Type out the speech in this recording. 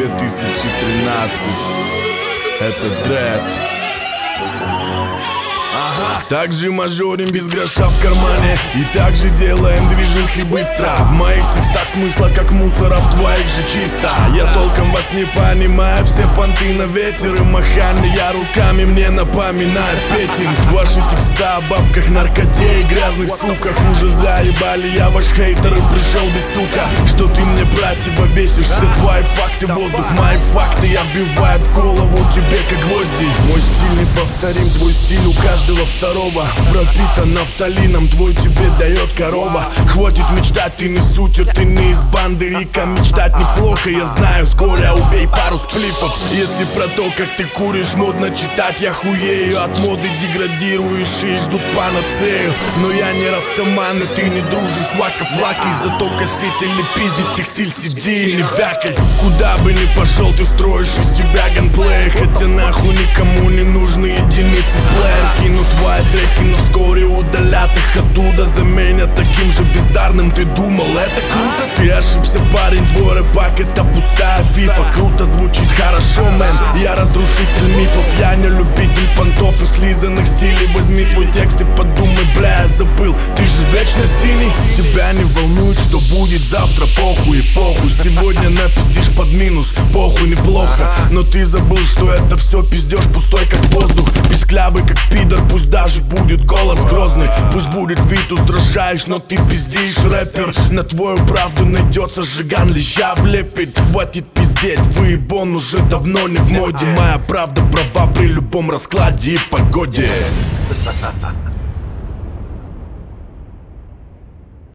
2013. Это Дред. Также мажорим без гроша в кармане, и также делаем движухи быстро. В моих текстах смысла как мусора, в твоих же чисто. Я толком вас не понимаю, все понты на ветер и махание. Я руками мне напоминает петинг. Ваши текста о бабках, наркоте и грязных суках уже заебали, я ваш хейтер и пришел без стука. Что ты мне противовесишь, все твои факты воздух. Мои факты я вбиваю в голову тебе как гвозди. Мой стиль неповторим, твой стиль у каждого второго. Пропитан нафталином, твой тебе дает корова. Хватит мечтать, ты не сутер, ты не из банды Рика. Мечтать неплохо, я знаю, скоро убей пару сплифов. Если про то, как ты куришь, модно читать, я хуею. От моды деградируешь и ждут панацею. Но я не растаман, и ты не дружишь с вака-флакой. Зато косить или пиздить текстиль, сиди и не вякай. Куда бы ни пошел, ты строишь из себя ганплей. Хотя нахуй никому не нужны единицы в плеер. Кину твои треки, но вскоре удалят их оттуда. Заменят таким же бездарным. Ты думал, это круто? Ты ошибся, парень, твой рэпак это пустая фифа. Круто звучит, хорошо, мэн. Я разрушитель мифов, я не любитель понтов и слизанных стилей. Возьми свой текст и подумай, бля, я забыл. Ты же вечно синий. Тебя не волнует, что будет завтра, похуй и похуй. Сегодня напиздишь под минус, похуй, неплохо. Но ты забыл, что это все пиздеж пустой, как воздух. Писклявый, как пидор, пусть даже будет голос грозный. Пусть будет вид устрашаешь, но ты пиздишь, рэпер. На твою правду найдется жиган, леща влепит. Хватит пиздеть, выебон уже давно не в моде. Моя правда права при любом раскладе и погоде.